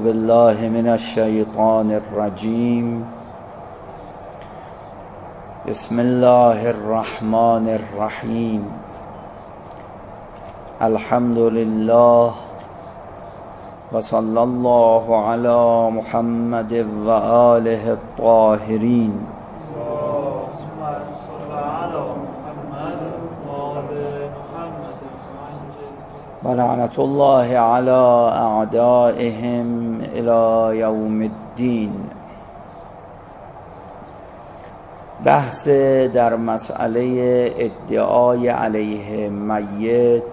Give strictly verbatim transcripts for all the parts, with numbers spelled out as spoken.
بالله من الشیطان الرجیم. بسم الله الرحمن الرحیم. الحمد لله و صلی الله علی محمد و آله الطاهرین. و لعنت الله علی اعدائهم الی یوم الدین. بحث در مسئله ادعای علیه میت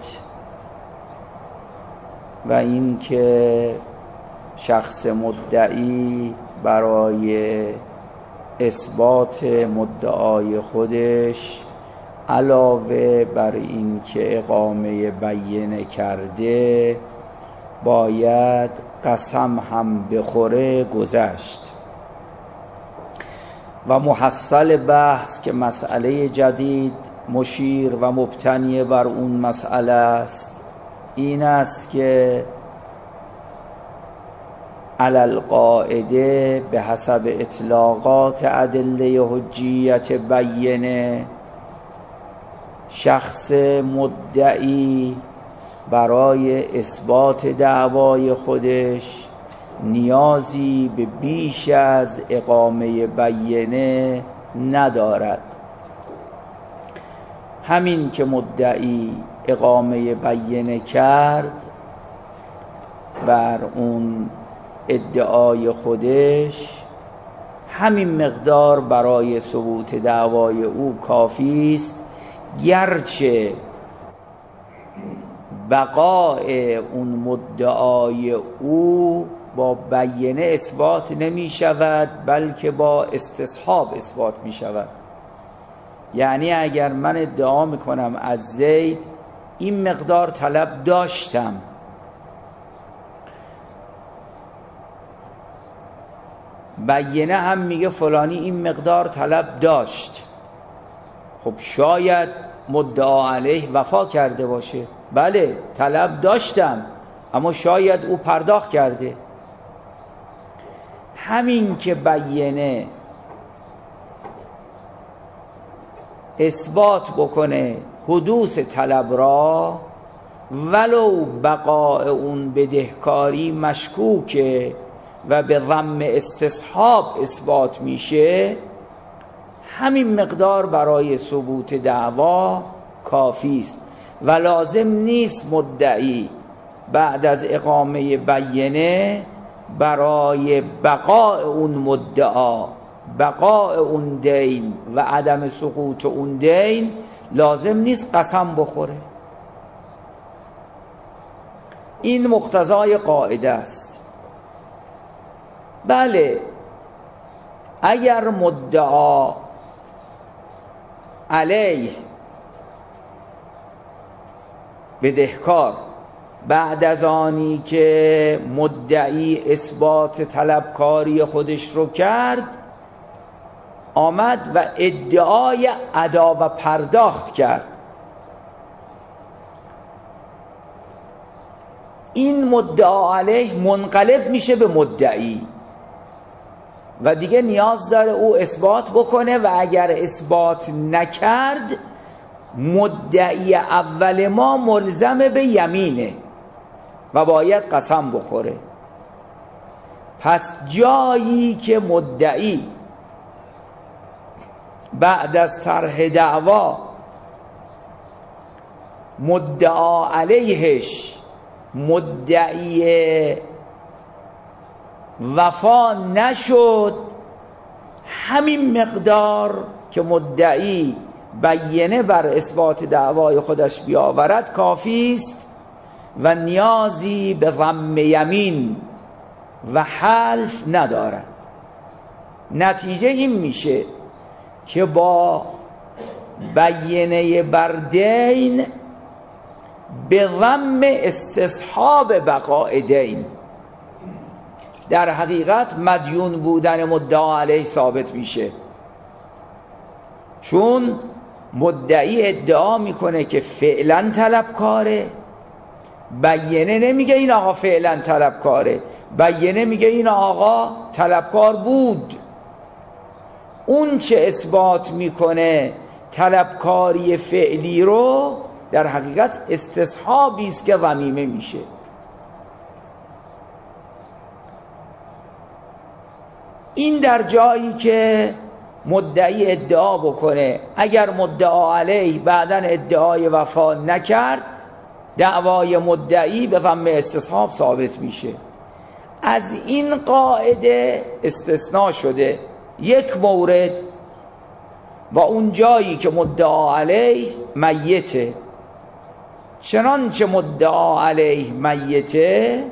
و اینکه شخص مدعی برای اثبات مدعای خودش علاوه بر این که اقامه بینه کرده باید قسم هم بخوره گذشت. و محصل بحث که مسئله جدید مشیر و مبتنی بر اون مسئله است این است که علی القاعده به حسب اطلاقات ادله حجیت بینه، شخص مدعی برای اثبات دعوای خودش نیازی به بیش از اقامه بینه ندارد. همین که مدعی اقامه بینه کرد بر اون ادعای خودش، همین مقدار برای ثبوت دعوای او کافی است، گرچه بقای اون مدعای او با بینه اثبات نمی شود بلکه با استصحاب اثبات می شود. یعنی اگر من ادعا می کنم از زید این مقدار طلب داشتم، بینه هم میگه فلانی این مقدار طلب داشت، خب شاید مدعا علیه وفا کرده باشه. بله طلب داشتم اما شاید او پرداخت کرده. همین که بینه اثبات بکنه حدوث طلب را ولو بقاء اون بدهکاری مشکوکه و به ضم استصحاب اثبات میشه، همین مقدار برای ثبوت دعوا کافی است و لازم نیست مدعی بعد از اقامه بینه برای بقاء اون مدعا، بقاء اون دین و عدم سقوط اون دین لازم نیست قسم بخوره. این مقتضای قاعده است. بله اگر مدعا علیه بدهکار بعد از آنی که مدعی اثبات طلبکاری خودش رو کرد آمد و ادعای ادا و پرداخت کرد، این مدعا علیه منقلب میشه به مدعی و دیگه نیاز داره او اثبات بکنه و اگر اثبات نکرد مدعی اول ما ملزم به یمینه و باید قسم بخوره. پس جایی که مدعی بعد از طرح دعوا مدعا علیهش مدعی وفا نشد، همین مقدار که مدعی بینه بر اثبات دعوای خودش بیاورد کافی است و نیازی به ضم یمین و حلف ندارد. نتیجه این میشه که با بینه بر دین به ضم استصحاب بقاء دین در حقیقت مدیون بودن مدعا علیه ثابت میشه، چون مدعی ادعا میکنه که فعلا طلبکاره، بینه نمیگه این آقا فعلا طلبکاره، بیینه میگه این آقا طلبکار بود. اون چه اثبات میکنه طلبکاری فعلی رو در حقیقت استصحابی است که ضمیمه میشه. این در جایی که مدعی ادعا بکنه، اگر مدعا علیه بعداً ادعای وفا نکرد، دعوای مدعی به ضمن استصحاب ثابت میشه. از این قاعده استثناء شده یک مورد، و اون جایی که مدعا علیه میته. چنانچه مدعا علیه میته،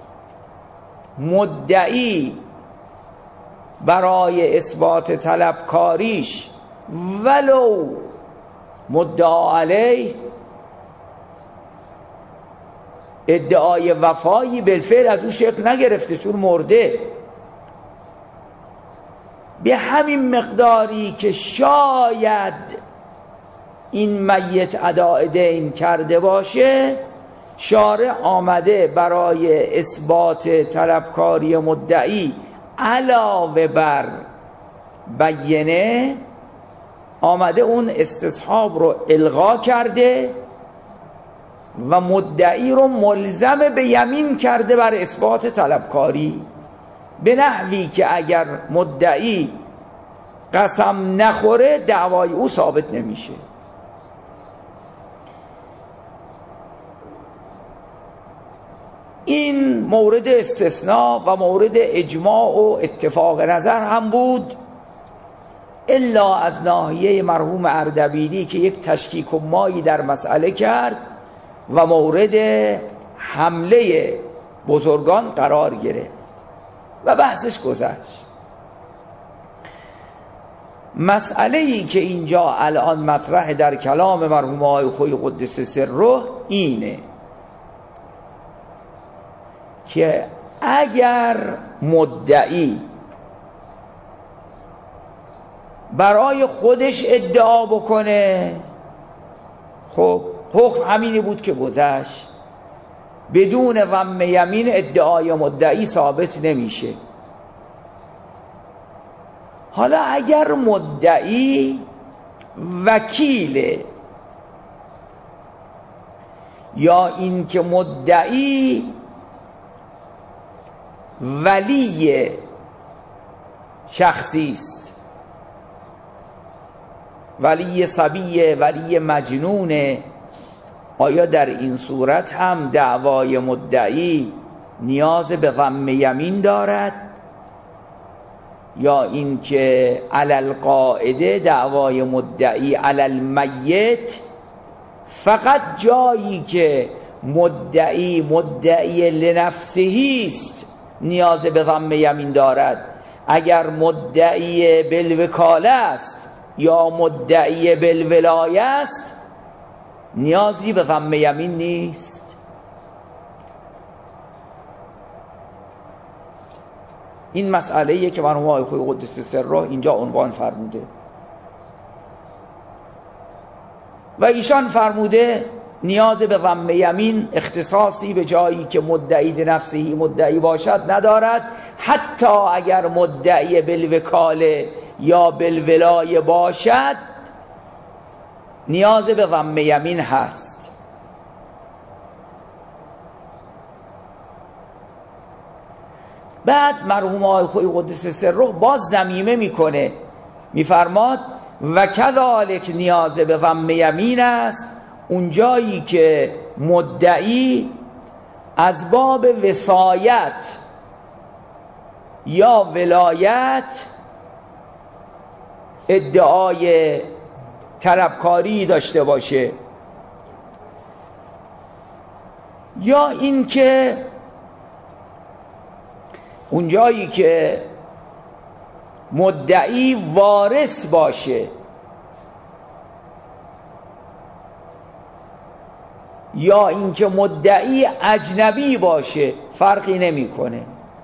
مدعی برای اثبات طلبکاریش ولو مدعا علیه ادعای وفایی بالفعل از اون شکل نگرفته چون مرده، به همین مقداری که شاید این میت اداء دین کرده باشه، شارع آمده برای اثبات طلبکاری مدعی علاوه بر بیینه، آمده اون استصحاب رو الغا کرده و مدعی رو ملزم به یمین کرده بر اثبات طلبکاری، به نحوی که اگر مدعی قسم نخوره دعوای او ثابت نمیشه. این مورد استثناء و مورد اجماع و اتفاق نظر هم بود، الا از ناحیه مرحوم اردبیلی که یک تشکیک و مایی در مسئله کرد و مورد حمله بزرگان قرار گرفت و بحثش گذشت. مسئله ای که اینجا الان مطرح در کلام مرحوم آقای خویی قدس سره اینه که اگر مدعی برای خودش ادعا بکنه، خب حکم همینی بود که گذشت، بدون ضم یمین ادعای مدعی ثابت نمیشه. حالا اگر مدعی وکیله، یا این که مدعی ولی شخصی است، ولی صبیه، ولی مجنونه، آیا در این صورت هم دعوای مدعی نیاز به ضم یمین دارد؟ یا این که علل قاعده دعوای مدعی علل میت فقط جایی که مدعی مدعی لنفسهی است نیاز به ضم یمین دارد، اگر مدعی بالوکاله است یا مدعی بالولایه است نیازی به ضم یمین نیست. این مسئله‌ایه که مرحوم آقای خویی قدس سره اینجا عنوان فرموده و ایشان فرموده نیاز به ضم یمین اختصاصی به جایی که مدعی لنفسهی مدعی باشد ندارد، حتی اگر مدعی بالوکاله یا بالولایه باشد نیاز به ضم یمین هست. بعد مرحوم آقای خویی قدس سره باز ضمیمه میکنه، میفرماد و کذالک نیاز به ضم یمین است اونجایی که مدعی از باب وصایت یا ولایت ادعای طلبکاری داشته باشه، یا این که اونجایی که مدعی وارث باشه، یا اینکه مدعی اجنبی باشه، فرقی نمیکنه.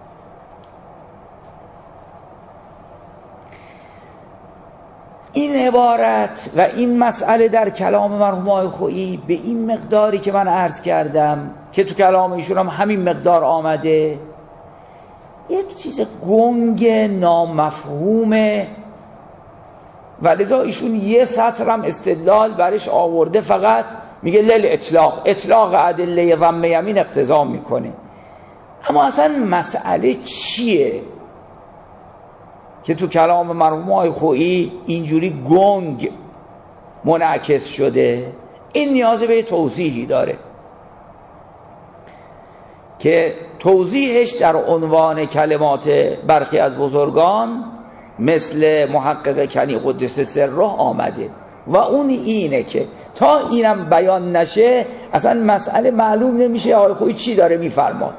این عبارت و این مسئله در کلام مرحوم آقای خویی به این مقداری که من عرض کردم که تو کلام ایشون هم همین مقدار آمده، یک چیز گنگ نامفهومه و لذا ایشون یه سطر هم استدلال برش آورده، فقط میگه لیل اطلاق اطلاق ادله ضم یمین اقتضا میکنه. اما اصلا مسئله چیه که تو کلام مرحوم آقای خویی اینجوری گنگ منعکس شده؟ این نیاز به توضیحی داره که توضیحش در عنوان کلمات برخی از بزرگان مثل محقق کنی قدس سره آمده و اون اینه که تا اینم بیان نشه اصلا مسئله معلوم نمیشه آقای خویی چی داره میفرماد.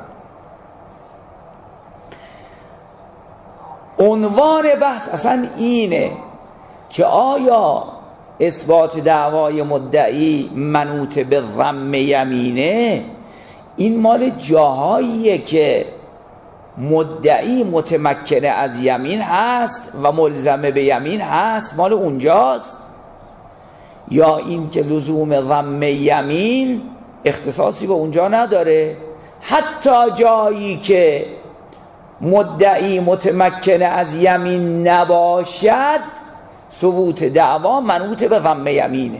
عنوان بحث اصلا اینه که آیا اثبات دعوای مدعی منوط به ضم یمینه، این مال جاهاییه که مدعی متمکنه از یمین هست و ملزمه به یمین هست، مال اونجاست، یا این که لزوم ضم یمین اختصاصی به اونجا نداره؟ حتی جایی که مدعی متمکنه از یمین نباشد ثبوت دعوا منوط به ضم یمینه.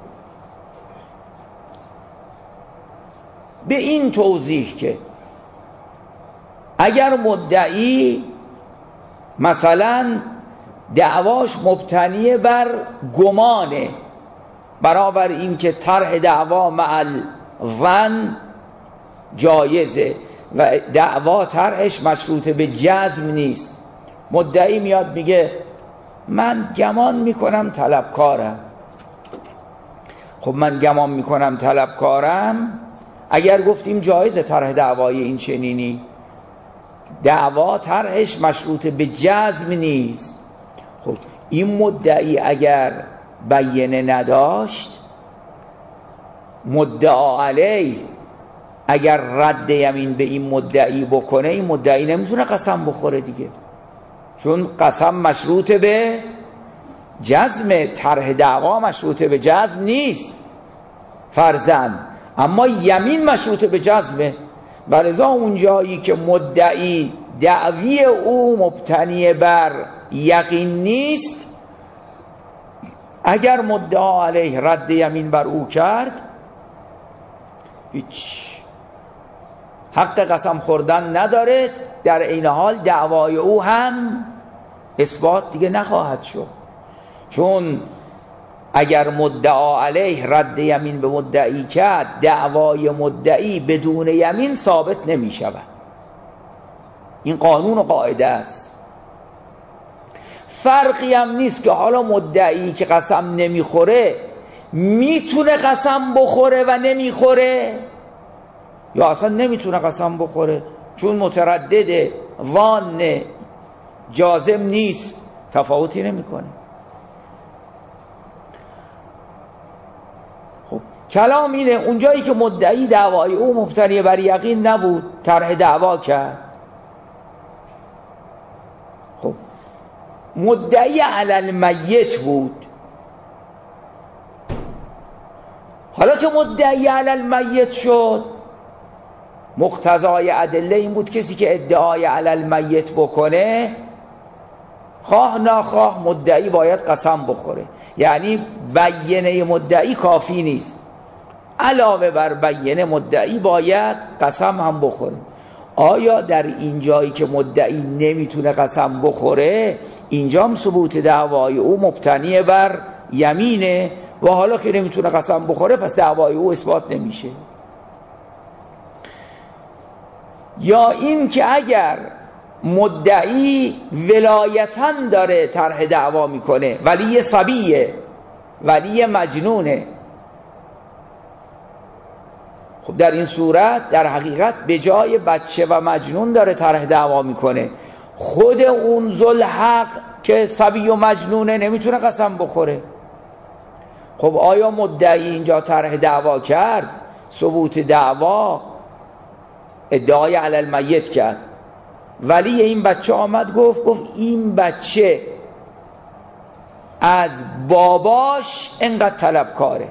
به این توضیح که اگر مدعی مثلا دعواش مبتنی بر گمانه، برابر این که طرح دعوا مع الظن جایزه و دعوا طرحش مشروط به جزم نیست، مدعی میاد میگه من گمان میکنم طلبکارم. خب من گمان میکنم طلبکارم، اگر گفتیم جایزه طرح دعوای این چنینی، دعوا طرحش مشروط به جزم نیست. خب این مدعی اگر بیانه نداشت، مدعا علیه اگر رد یمین به این مدعی بکنه، این مدعی نمیتونه قسم بخوره دیگه، چون قسم مشروط به جزم، طرح دعوا مشروط به جزم نیست فرضاً، اما یمین مشروط به جزمه. و لذا اون جایی که مدعی دعوی او مبتنی بر یقین نیست، اگر مدعا علیه رد یمین بر او کرد، هیچ حق قسم خوردن نداره، در این حال دعوای او هم اثبات دیگه نخواهد شد، چون اگر مدعا علیه رد یمین به مدعی کرد، دعوای مدعی بدون یمین ثابت نمی شود. این قانون و قاعده است. فرقی هم نیست که حالا مدعی که قسم نمیخوره میتونه قسم بخوره و نمیخوره، یا اصلا نمیتونه قسم بخوره چون متردده، وانه، جازم نیست، تفاوتی نمیکنه. خب کلام اینه اونجایی که مدعی دعوای او مبتنی بر یقین نبود، طرح دعوا کرد. خب مدعی علی المیت بود، حالا که مدعی علی المیت شد، مقتضای ادله این بود کسی که ادعای علی المیت بکنه، خواه ناخواه مدعی باید قسم بخوره. یعنی بیانه مدعی کافی نیست، علاوه بر بیانه مدعی باید قسم هم بخوره. آیا در این جایی که مدعی نمیتونه قسم بخوره، اینجا هم ثبوت دعوای او مبتنی بر یمینه، و حالا که نمیتونه قسم بخوره پس دعوای او اثبات نمیشه؟ یا این که اگر مدعی ولایتاً داره طرح دعوا میکنه، ولی صبیه، ولی مجنونه، خب در این صورت در حقیقت به جای بچه و مجنون داره طرح دعوا میکنه، خود اون ذوالحق که صبی و مجنونه نمیتونه قسم بخوره. خب آیا مدعی اینجا طرح دعوا کرد، ثبوت دعوا، ادعای علی المیت کرد، ولی این بچه آمد گفت گفت این بچه از باباش انقدر طلبکاره،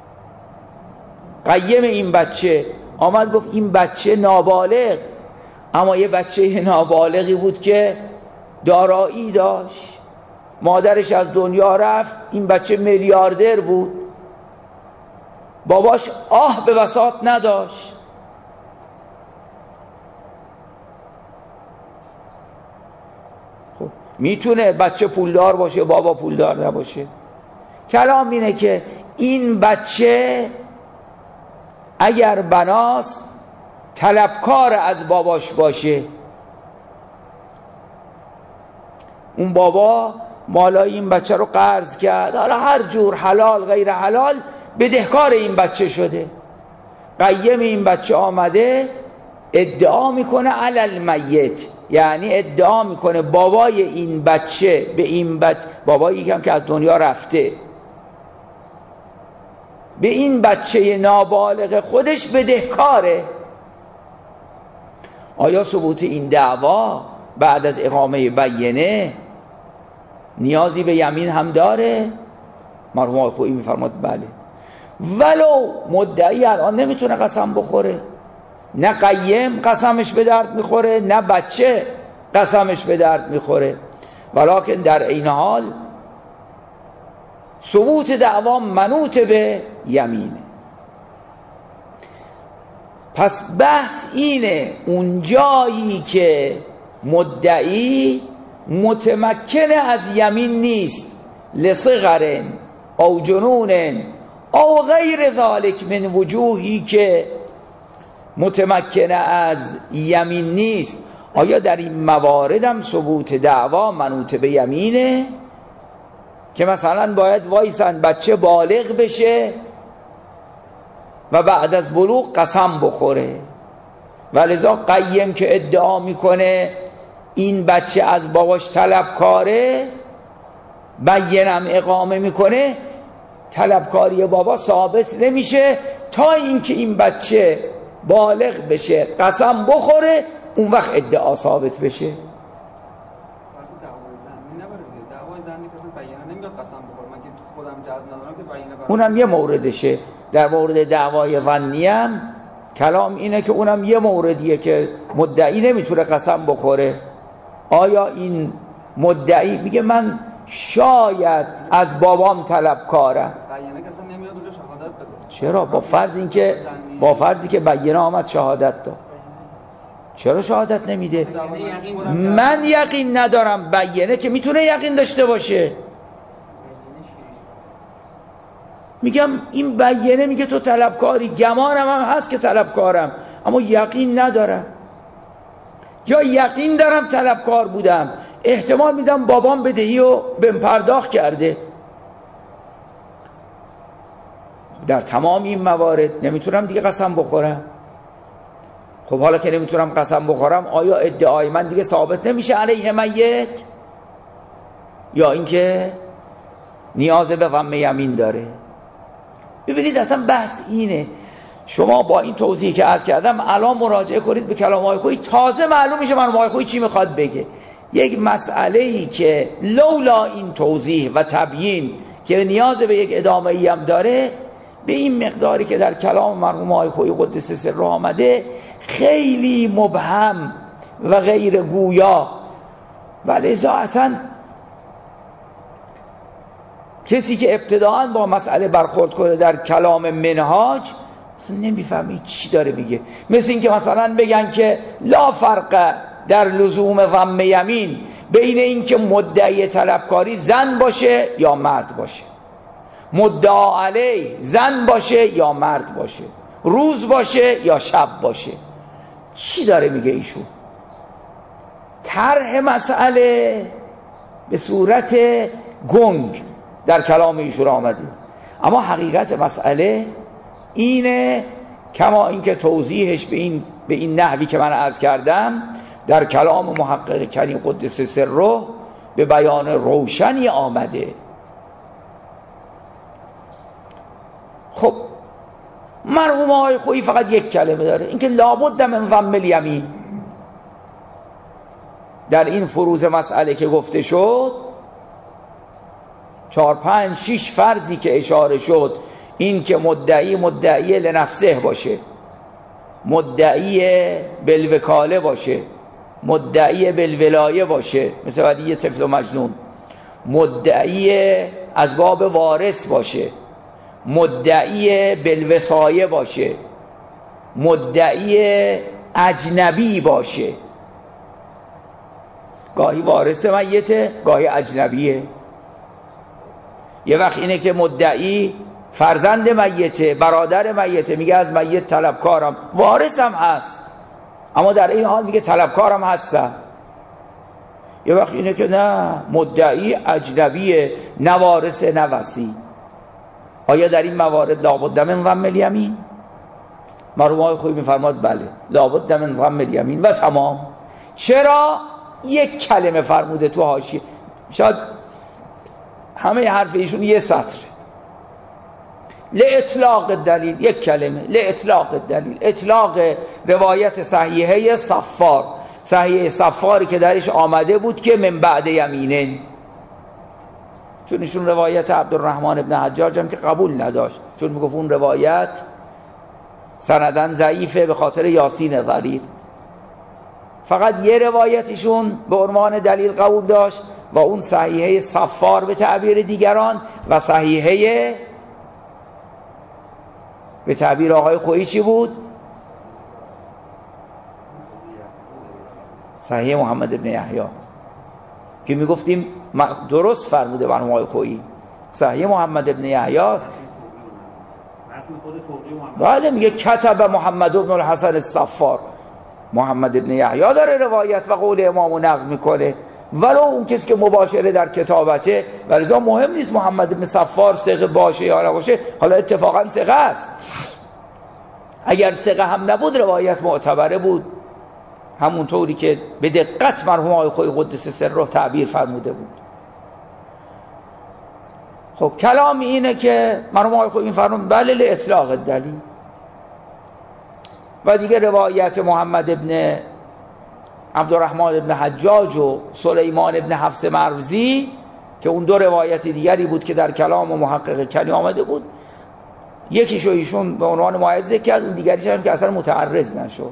قیم این بچه آمد گفت این بچه نابالغ اما یه بچه نابالغی بود که دارایی داشت، مادرش از دنیا رفت، این بچه میلیاردر بود، باباش آه به بساط نداشت. خب میتونه بچه پولدار باشه بابا پولدار نباشه. کلام اینه که این بچه اگر بناست طلبکار از باباش باشه، اون بابا مالای این بچه رو قرض کرد، حالا هر جور حلال غیر حلال بدهکار این بچه شده. قیم این بچه آمده ادعا میکنه علی المیت، یعنی ادعا میکنه بابای این بچه به این بچه، بابایی هم که از دنیا رفته، به این بچه نابالغ خودش بدهکاره. آیا ثبوت این دعوا بعد از اقامه بینه نیازی به یمین هم داره؟ مرحوم آقای خویی میفرماد بله. ولو مدعی الان نمیتونه قسم بخوره، نه قیم قسمش به درد میخوره نه بچه قسمش به درد میخوره، ولکن در این حال ثبوت دعوا منوط به یمینه. پس بحث اینه اون جایی که مدعی متمکن از یمین نیست، لصغر او جنون او غیر ذالک من وجوهی که متمکن از یمین نیست، آیا در این موارد هم ثبوت دعوا منوط به یمینه؟ که مثلا باید وایسن بچه بالغ بشه و بعد از بلوغ قسم بخوره، ولذا قیم که ادعا میکنه این بچه از باباش طلبکاره، بینم اقامه میکنه، طلبکاری بابا ثابت نمیشه تا اینکه این بچه بالغ بشه قسم بخوره، اون وقت ادعا ثابت بشه. اونم یه موردشه. در مورد دعوای ظنی هم کلام اینه که اونم یه موردیه که مدعی نمیتونه قسم بخوره. آیا این مدعی میگه من شاید از بابام طلبکارم، چرا؟ با فرض این که با فرضی که بینه آمد شهادت داد، چرا شهادت نمیده؟ من یقین ندارم، بینه که میتونه یقین داشته باشه. میگم این بینه میگه تو طلبکاری، گمانم هم هست که طلبکارم اما یقین ندارم، یا یقین دارم طلبکار بودم، احتمال میدم بابام بدهی و بهم پرداخت کرده. در تمام این موارد نمیتونم دیگه قسم بخورم. خب حالا که نمیتونم قسم بخورم، آیا ادعای من دیگه ثابت نمیشه علیه میت؟ یا اینکه نیاز به ضم یمین داره؟ ببینید اصلا بحث اینه. شما با این توضیحی که عرض کردم الان مراجعه کنید به کلام آقای خویی، تازه معلوم میشه من آقای خویی چی میخواد بگه. یک مسئله‌ای که لولا این توضیح و تبیین که نیاز به یک ادامه‌ای هم داره، به این مقداری که در کلام مرحوم آقای خویی قدس سره آمده خیلی مبهم و غیر گویا، ولذا اصلا کسی که ابتداعاً با مسئله برخورد کنه در کلام منهاج اصلا نمیفهمی چی داره میگه. مثل این که مثلا بگن که لا فرق در لزوم ضم یمین بین این که مدعی طلبکاری زن باشه یا مرد باشه، مدعا علیه زن باشه یا مرد باشه، روز باشه یا شب باشه. چی داره میگه ایشون؟ طرح مسئله به صورت گنگ در کلام ایشون آمده، اما حقیقت مسئله اینه کما اینکه توضیحش به این به این نحوی که من عرض کردم در کلام محقق کریم قدس سره به بیان روشنی آمده. خب مرحوم آقای خویی فقط یک کلمه داره، اینکه لابد من ضم الیمین. در این فروض مسئله که گفته شد، چهار پنج شش فرضی که اشاره شد، این که مدعی مدعی لنفسه باشه مدعی بالوکاله باشه، مدعی بالولایه باشه مثل ولی طفل و مجنون، مدعی از باب وارث باشه، مدعی بالوصایه باشه، مدعی اجنبی باشه. گاهی وارث میته، گاهی اجنبیه. یه وقت اینه که مدعی فرزند میته، برادر میته، میگه از میت طلبکارم، وارثم هست اما در این حال میگه طلبکارم هستم. یه وقت اینه که نه، مدعی اجنبیه، نه وارث نه وصی. آیا در این موارد لابد من ضم الیمین؟ مرحوم آقای خویی میفرماد بله، لابد من ضم الیمین و تمام. چرا؟ یک کلمه فرموده تو حاشیه، شاید همه حرف ایشون یه سطر، لاطلاق دلیل، یک کلمه، لاطلاق دلیل، اطلاق روایت صحیحه صفار، صحیحه صفاری که درش آمده بود که من بعد یمینه، چون ایشون روایت عبدالرحمن ابن حجاج هم که قبول نداشت، چون میگفت اون روایت سندن ضعیفه به خاطر یاسین غریب. فقط یه روایتشون به عنوان دلیل قبول داشت و اون صحیحه صفار به تعبیر دیگران و صحیحه به تعبیر آقای خویی چی بود؟ صحیح محمد ابن یحیی که میگفتیم درست فرموده مرحوم آقای خویی، صحیح محمد ابن یحیی. بله میگه کتب محمد ابن الحسن الصفار، محمد ابن یحیی داره روایت و قول امامو نقل میکنه، ولو اون کسی که مباشره در کتابته، ولذا مهم نیست محمد ابن صفار ثقه باشه یا نباشه، حالا اتفاقا ثقه است. اگر ثقه هم نبود روایت معتبره بود، همونطوری که به دقت مرحوم آقای خویی قدس سره تعبیر فرموده بود. خب کلام اینه که مرحوم آقای خویی فرمود بله لاطلاق دلیل. و دیگه روایت محمد ابن عبدالرحمن ابن حجاج و سلیمان ابن حفص مروزی که اون دو روایت دیگری بود که در کلام و محقق کنی آمده بود، یکیشو ایشون به عنوان معیض کرد، اون دیگریش هم که اصلا متعرض نشد.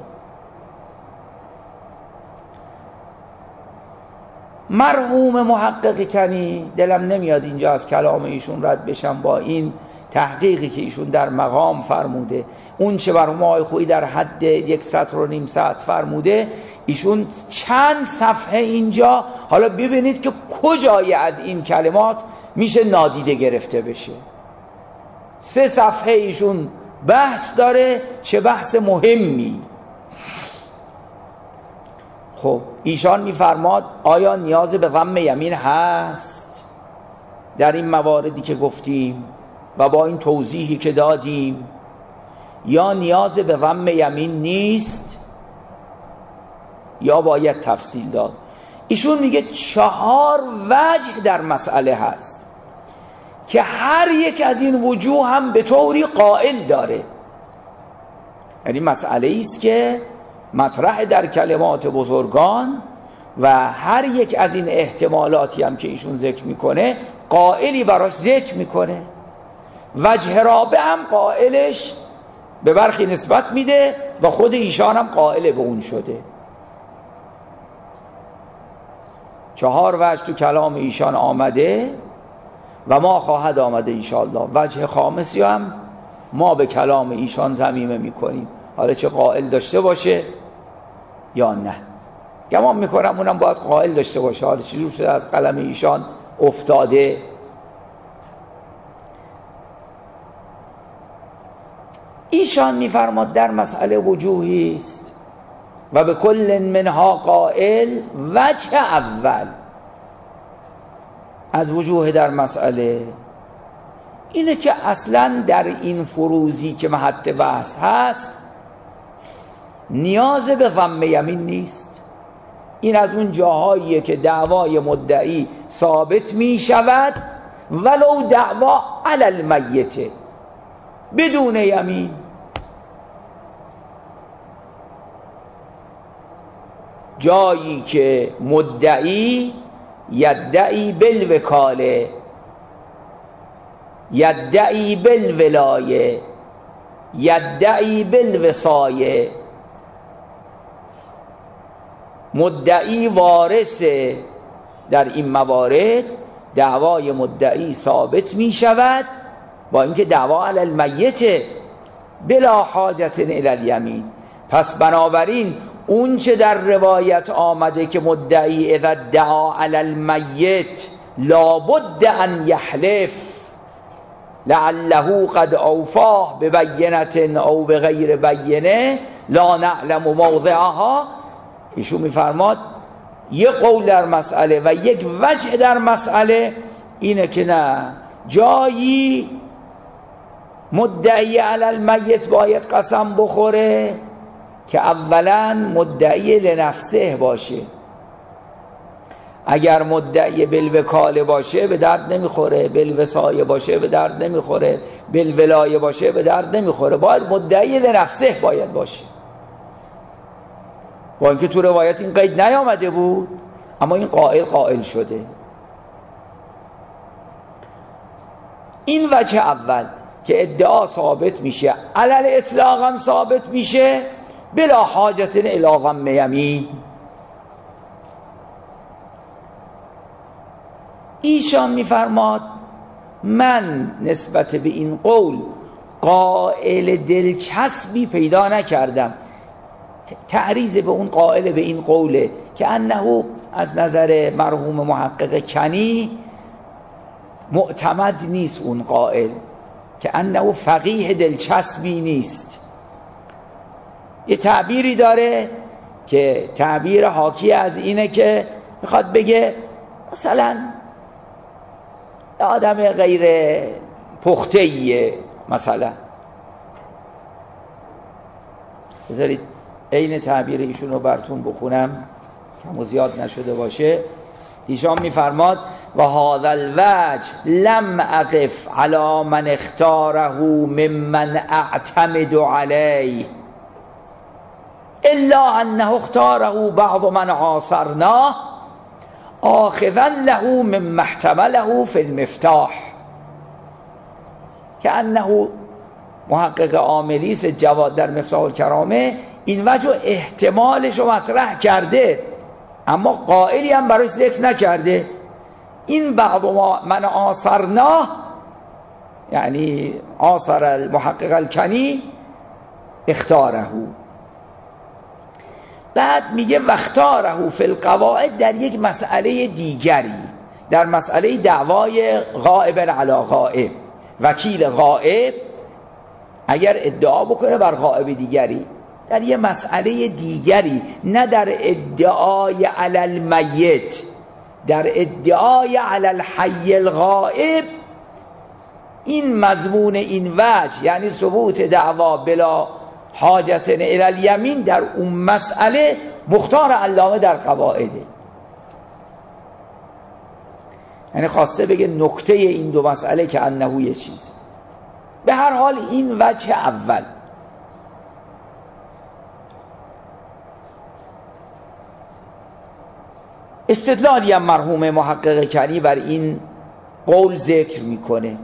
مرحوم محقق کنی، دلم نمیاد اینجا از کلام ایشون رد بشم با این تحقیقی که ایشون در مقام فرموده، اون چه مرحوم آقای خویی در حد یک سطر و نیم سطر فرموده، ایشون چند صفحه اینجا، حالا ببینید که کجای از این کلمات میشه نادیده گرفته بشه. سه صفحه ایشون بحث داره، چه بحث مهمی. خب ایشان میفرماد آیا نیاز به ضم یمین هست در این مواردی که گفتیم و با این توضیحی که دادیم، یا نیاز به ضم یمین نیست، یا باید تفصیل داد؟ ایشون میگه چهار وجه در مسئله هست که هر یک از این وجوه هم به طوری قائل داره. یعنی مسئله است که مطرح در کلمات بزرگان و هر یک از این احتمالاتی هم که ایشون ذکر میکنه قائلی براش ذکر میکنه. وجه رابع هم قائلش به برخی نسبت میده و خود ایشان هم قائل به اون شده. چهار وجه تو کلام ایشان آمده و ما خواهد آمده انشاءالله. وجه خامسی هم ما به کلام ایشان ضمیمه میکنیم، حالا چه قائل داشته باشه یا نه. گمان میکنم اونم باید قائل داشته باشه، حالا چجور شده از قلم ایشان افتاده. ایشان میفرماد در مسئله وجوهی است و به کل منها قائل. وجه اول از وجوه در مسئله اینه که اصلا در این فروزی که محط بحث هست نیاز به ضم یمین نیست. این از اون جاهاییه که دعوای مدعی ثابت می شود ولو دعوا علی المیت بدون یمین. جایی که مدعی یدعی بالوکاله، یدعی بالولایه، یدعی بالوصایه، مدعی وارثه در این موارد، دعوای مدعی ثابت می شود با اینکه دعوا علی المیت بلا حاجت الی الیمین. پس بنابراین اون چه در روایت آمده که مدعی اذا دعا علی المیت لابد ان یحلف لعله قد اوفاه ببینة او بغیر بینه لا نعلم موضعها، ایشون میفرماد یک قول در مسئله و یک وجه در مسئله اینه که نه، جایی مدعی علی المیت باید قسم بخوره که اولا مدعی لنفسه باشه. اگر مدعی بالوکاله باشه به درد نمیخوره، بالوصایه باشه به درد نمیخوره، بالولایه باشه به درد نمیخوره. باید مدعی لنفسه باید باشه، با اینکه تو روایت این قید نیامده بود اما این قائل قائل شده. این وجه اول که ادعا ثابت میشه، علل اطلاق هم ثابت میشه بلا حاجت الی غم یمین. ایشان میفرماد من نسبت به این قول قائل دلچسبی پیدا نکردم. تعریض به اون قائل به این قوله که انه از نظر مرحوم محقق کنی معتمد نیست، اون قائل که انه فقیه دلچسبی نیست. یه تعبیری داره که تعبیر حاکی از اینه که میخواد بگه مثلا آدم غیر پخته‌ایه. مثلا بذارید عین تعبیر ایشون رو براتون بخونم کم و زیاد نشده باشه. ایشان میفرماد و هذا الوجه لم اقف على من اختاره ممن اعتمد علیه الا انه اختاره بعض من عاصرناه آخذا له مما احتمله فی المفتاح. که انه محقق عاملیس جواد در مفتاح الکرامه این وجه احتمالش رو مطرح کرده اما قائلی هم براش ذکر نکرده. این بعض من آثرناه یعنی آثر المحقق الکنی اختاره. بعد میگه واختاره فی القواعد در یک مسئله دیگری، در مسئله دعوای غائب علی غائب. وکیل غائب اگر ادعا بکنه بر غائب دیگری در یه مسئله دیگری، نه در ادعای علی المیت، در ادعای علی الحی الغائب، این مضمون این وجه یعنی ثبوت دعوا بلا حاجت الی الیمین در اون مسئله مختار علامه در قواعده. یعنی خواسته بگه نکته این دو مسئله که انه یه چیز. به هر حال این وجه اول. استدلالی هم مرحوم محقق کنی بر این قول ذکر میکنه.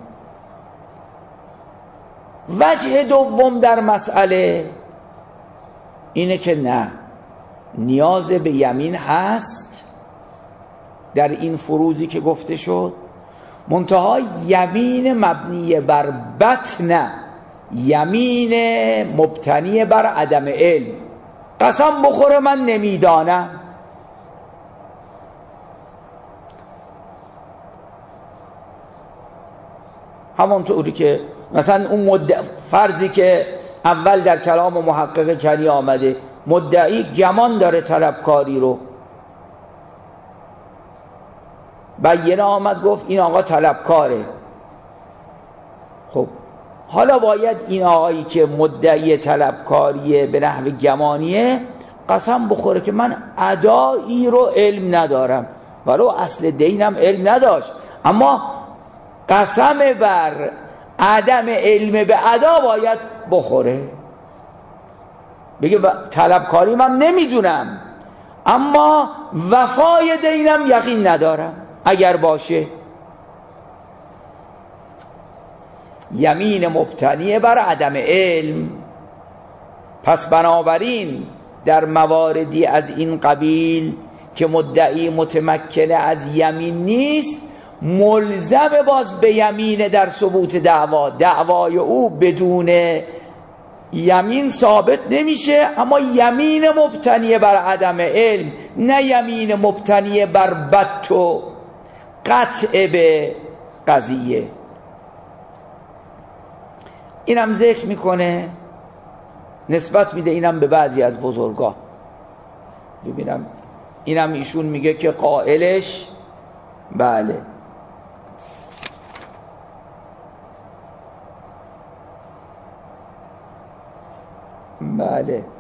وجه دوم در مسئله اینه که نه، نیاز به یمین هست در این فروضی که گفته شد، منتها یمین مبنی بر بط نه، یمین مبتنی بر عدم علم. قسم بخوره من نمیدانم، همونطوری که مثلا اون مدع... فرضی که اول در کلام محقق کنی آمده، مدعی گمان داره طلبکاری رو، بینه آمد گفت این آقا طلبکاره. خب حالا باید این آقایی که مدعی طلبکاریه به نحو گمانیه قسم بخوره که من ادایی رو علم ندارم، ولو اصل دینم علم نداشت، اما قسم بر عدم علم به ادا باید بخوره. بگه طلبکاری من نمیدونم اما وفای دینم یقین ندارم. اگر باشه یمین مبتنی بر عدم علم. پس بنابراین در مواردی از این قبیل که مدعی متمکن از یمین نیست ملزم باز به یمین در ثبوت دعوا. دعوای او بدون یمین ثابت نمیشه، اما یمین مبتنی بر عدم علم، نه یمین مبتنی بر بت و قطع به قضیه. اینم ذکر میکنه، نسبت میده اینم به بعضی از بزرگا. ببینم اینم ایشون میگه که قائلش بله بله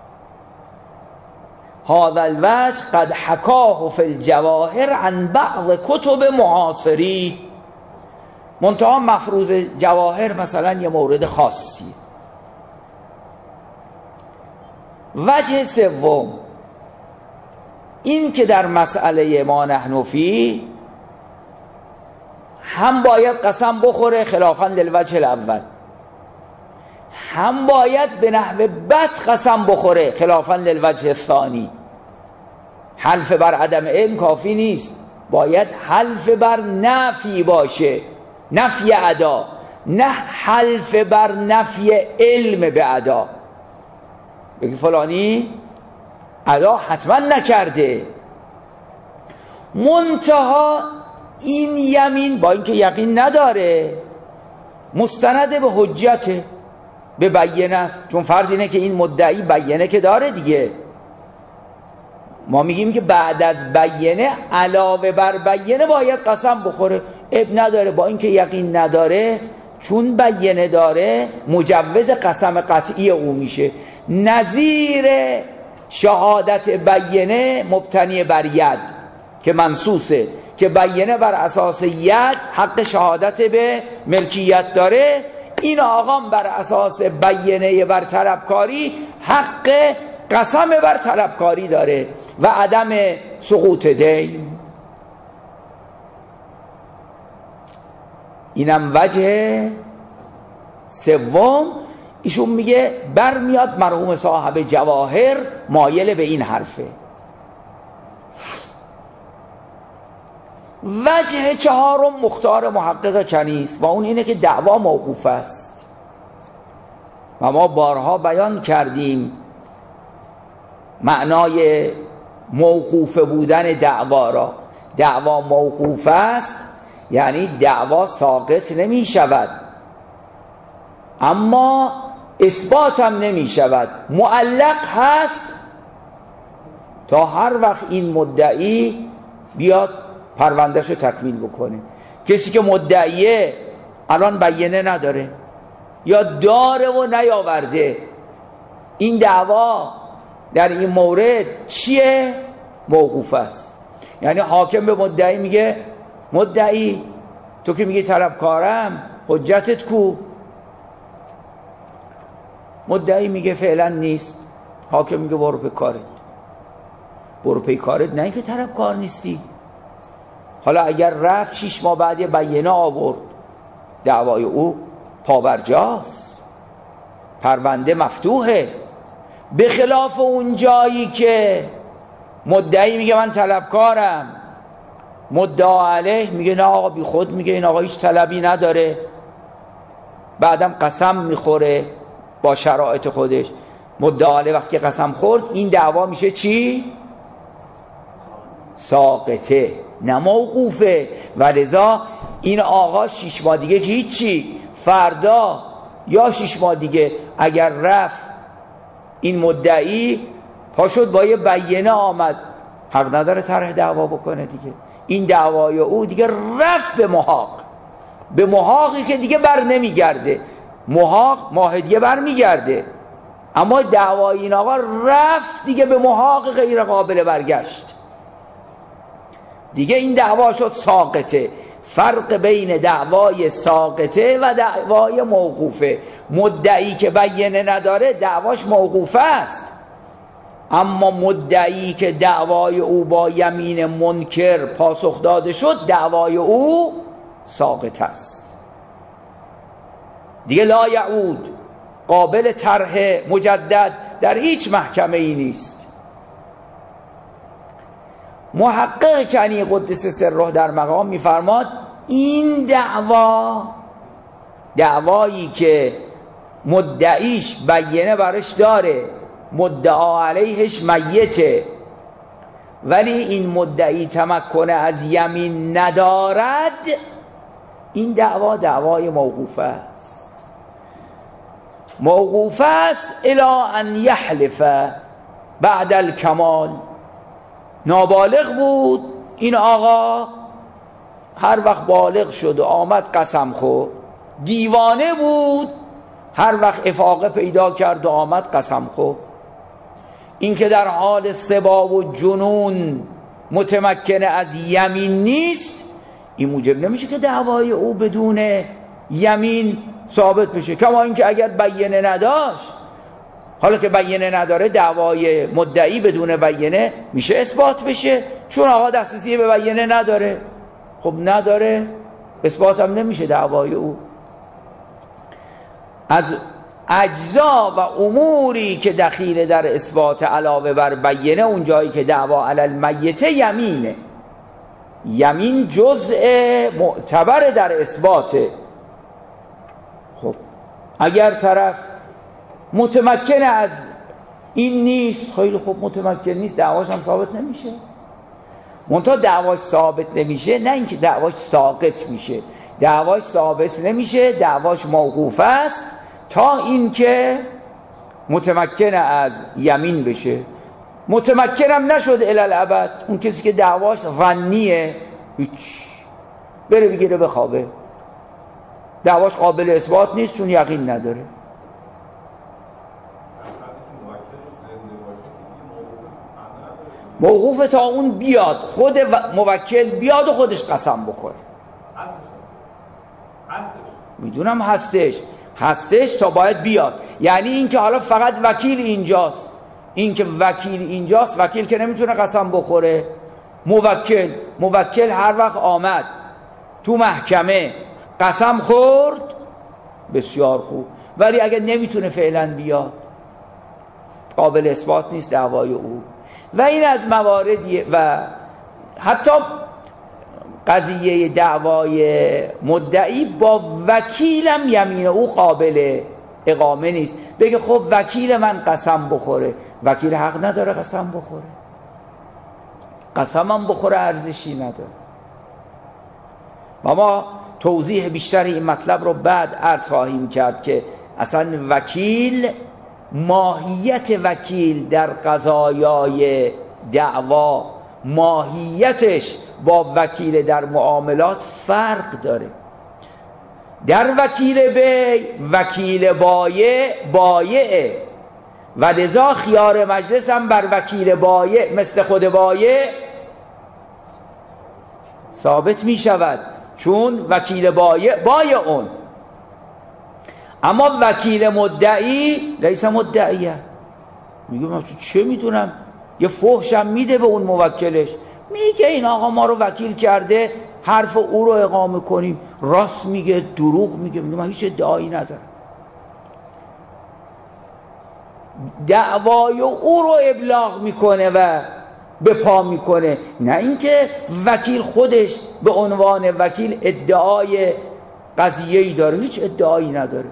هذا الوجه قد حکاه فی الجواهر عن بعض کتب معاصری. منتها مفروض جواهر مثلا یه مورد خاصی. وجه سوم این که در مسئله ما نحن فی هم باید قسم بخوره خلافاً للوجه الاول، هم باید به نحو بد قسم بخوره خلافاً للوجه الثانی. حلف بر عدم علم کافی نیست، باید حلف بر نفی باشه، نفی ادا، نه حلف بر نفی علم به ادا. بگی فلانی ادا حتما نکرده، منتها این یمین با اینکه یقین نداره مستند به حجته، به بیانه است. چون فرض اینه که این مدعی بیانه که داره دیگه. ما میگیم که بعد از بیانه علاوه بر بیانه باید قسم بخوره. اب نداره، با اینکه یقین نداره چون بیانه داره مجوز قسم قطعی او میشه. نظیر شهادت بیانه مبتنی بر ید که منصوصه، که بیانه بر اساس ید حق شهادت به ملکیت داره، این آقا بر اساس بیانه بر طلبکاری حق قسم بر طلبکاری داره و عدم سقوط دین. اینم وجه سوم. ایشون میگه برمیاد مرحوم صاحب جواهر مایل به این حرفه. وجه چهارم مختار محقق کنیس و اون اینه که دعوا موقوف است و ما بارها بیان کردیم معنای موقوف بودن دعوا را. دعوا موقوف است یعنی دعوا ساقط نمی شود اما اثبات هم نمی شود، معلق هست تا هر وقت این مدعی بیاد پروندهشو تکمیل بکنه. کسی که مدعیه الان بیانه نداره یا داره و نیاورده، این دعوا در این مورد چیه؟ موقوف است. یعنی حاکم به مدعی میگه مدعی تو که میگی طلبکارم، حجتت کو؟ مدعی میگه فعلا نیست. حاکم میگه برو پی کارت. برو پی کارت، نه اینکه طلبکار نیستی. حالا اگر رفت شیش ماه بعد یه بیانه آورد، دعوای او پابرجاست، پرونده مفتوحه. به خلاف اون جایی که مدعی میگه من طلبکارم، مدعا علیه میگه نه آقا بی خود میگه این آقا هیچ طلبی نداره، بعدم قسم میخوره با شرایط خودش. مدعا علیه وقتی قسم خورد این دعوا میشه چی؟ ساقطه، نه موقوفه. و لذا این آقا شیش ماه دیگه که هیچی، فردا یا شیش ماه دیگه اگر رفت این مدعی پاشد با یه بیانه آمد، حق نداره طرح دعوا بکنه دیگه. این دعوای او دیگه رفت به محاق، به محاقی که دیگه بر نمیگرده. محاق ماه دیگه بر میگرده، اما دعوای این آقا رفت دیگه به محاق غیر قابل برگشت دیگه. این دعوا شد ساقطه. فرق بین دعوای ساقطه و دعوای موقوفه. مدعی که بیانه نداره دعواش موقوفه است، اما مدعی که دعوای او با یمین منکر پاسخ داده شد دعوای او ساقط است دیگه. لا یعود، قابل طرح مجدد در هیچ محکمه ای نیست. محقق کنی قدس سره در مقام میفرماد این دعوا، دعوایی که مدعیش بینه برش داره، مدعا علیهش میته، ولی این مدعی تمکن از یمین ندارد، این دعوا دعوای موقوف است. موقوف است الی ان یحلف بعد الکمال. نابالغ بود این آقا، هر وقت بالغ شد و آمد قسم خورد. دیوانه بود، هر وقت افاقه پیدا کرد و آمد قسم خورد. این که در حال سبا و جنون متمکن از یمین نیست، این موجب نمیشه که دعوای او بدون یمین ثابت بشه. کما اینکه اگر بینه نداشت، حالا که بینه نداره، دعوای مدعی بدون بینه میشه اثبات بشه، چون آقا دسترسی به بینه نداره. خب نداره، اثبات هم نمیشه دعوای او. از اجزا و اموری که دخیل در اثبات علاوه بر بینه، اون جایی که دعوا علی المیت یمینه. یمین جزء معتبر در اثباته. خب اگر طرف متمکن از این نیست، خیلی خوب، متمکن نیست، دعواش هم ثابت نمیشه. منتها دعواش ثابت نمیشه نه اینکه دعواش ساقط میشه، دعواش ثابت نمیشه، دعواش موقوف است تا اینکه متمکن از یمین بشه. متمکنم نشد الالعبد، اون کسی که دعواش ظنیه، هیچ، بره بگیره بخوابه، دعواش قابل اثبات نیست چون یقین نداره. موقوف تا اون بیاد، خود موکل بیاد و خودش قسم بخوره. میدونم هستش هستش تا باید بیاد. یعنی این که حالا فقط وکیل اینجاست، این که وکیل اینجاست، وکیل که نمیتونه قسم بخوره. موکل موکل هر وقت آمد تو محکمه قسم خورد، بسیار خوب، ولی اگر نمیتونه فعلا بیاد، قابل اثبات نیست دعوای او. و این از مواردیه. و حتی قضیه دعوای مدعی با وکیلم یمین او قابل اقامه نیست. بگه خب وکیل من قسم بخوره، وکیل حق نداره قسم بخوره، قسمم بخوره ارزشی نداره. و ما توضیح بیشتری این مطلب رو بعد عرض خواهیم کرد که اصلا وکیل، ماهیت وکیل در قضایای دعوا، ماهیتش با وکیل در معاملات فرق داره. در وکیل بی، وکیل بایع بایعه، و لذا خیار مجلس هم بر وکیل بایع مثل خود بایع ثابت می شود، چون وکیل بایع بایع اون. اما وکیل مدعی لیس مدعیه، میگه من چه میدونم، یه فحشم میده به اون موکلش، میگه این آقا ما رو وکیل کرده، حرف او رو اقامه کنیم، راست میگه دروغ میگه، میگه من هیچ ادعایی ندارم. دعوای او رو ابلاغ میکنه و به پا میکنه، نه اینکه وکیل خودش به عنوان وکیل ادعای قضیه‌ای داره، هیچ ادعایی نداره.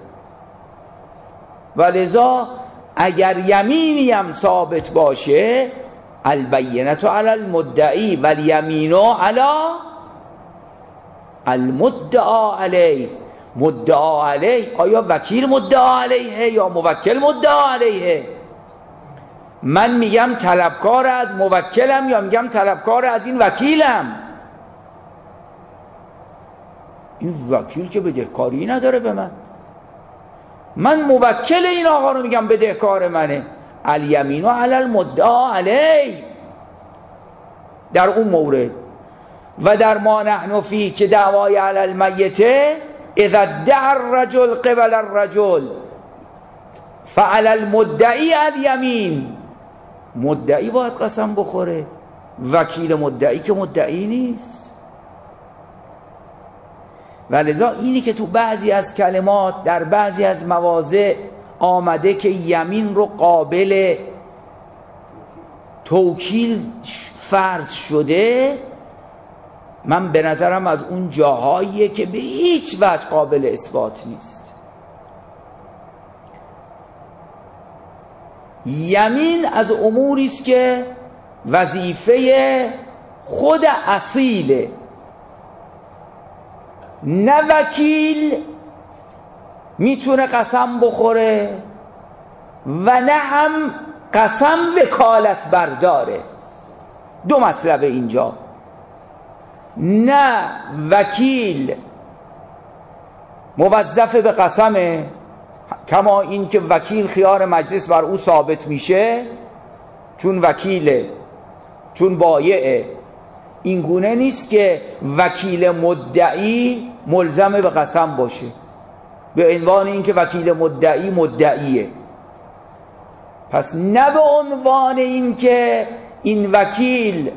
ولذا اگر یمینی هم ثابت باشه، البینة علی المدعی و الیمین علی المدعا علیه. مدعا علیه، آیا وکیل مدعا علیه یا موکل مدعا علیه؟ من میگم طلبکار از موکلم یا میگم طلبکار از این وکیلم؟ این وکیل که بدهکاری نداره به من، من موکل این آقا رو میگم بدهکار منه. الیمین علی المدعا علیه در اون مورد. و در ما نحن فی که دعوای علی المیته، اذا ادعى الرجل قبل الرجل فعلى المدعی الیمین. مدعی باید قسم بخوره، وکیل مدعی که مدعی نیست. ولذا اینی که تو بعضی از کلمات در بعضی از مواضع آمده که یمین رو قابل توکیل فرض شده، من به نظرم از اون جاهاییه که به هیچ وجه قابل اثبات نیست. یمین از اموری است که وظیفه خود اصیله، نه وکیل میتونه قسم بخوره و نه هم قسم وکالت برداره. دو مطلب اینجا، نه وکیل موظف به قسمه، کما این که وکیل خیار مجلس بر او ثابت میشه چون وکیله، چون بایعه. این گونه نیست که وکیل مدعی ملزم به قسم باشه به عنوان این که وکیل مدعی مدعیه. پس نه به عنوان این که این وکیل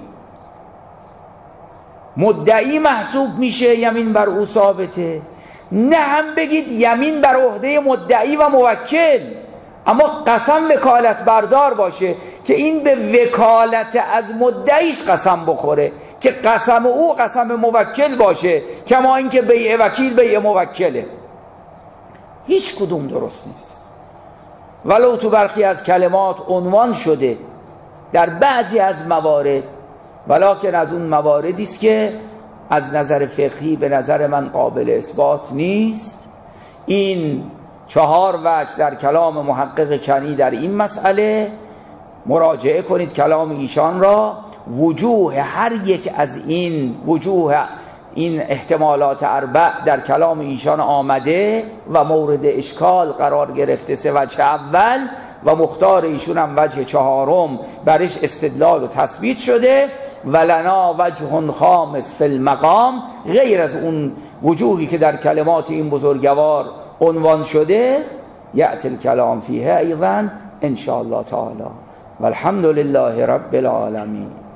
مدعی محسوب میشه یمین بر او ثابته، نه هم بگید یمین بر عهده مدعی و موکل، اما قسم وکالت بردار باشه که این به وکالت از مدعیش قسم بخوره، که قسم او قسم موکل باشه، کما اینکه بیع وکیل بیع موکله. هیچ کدوم درست نیست. ولو تو برخی از کلمات عنوان شده در بعضی از موارد، ولکن از اون مواردی است که از نظر فقهی به نظر من قابل اثبات نیست. این چهار وجه در کلام محقق کنی در این مسئله، مراجعه کنید کلام ایشان را. وجوه هر یک از این وجوه این احتمالات اربع در کلام ایشان آمده و مورد اشکال قرار گرفته. سه وجه اول و مختار ایشون هم وجه چهارم برش استدلال و تثبیت شده. ولنا وجه خامس فی المقام، غیر از اون وجوهی که در کلمات این بزرگوار عنوان شده، یأتی الکلام فیه ایضا ان شاء الله تعالی. والحمد لله رب العالمین.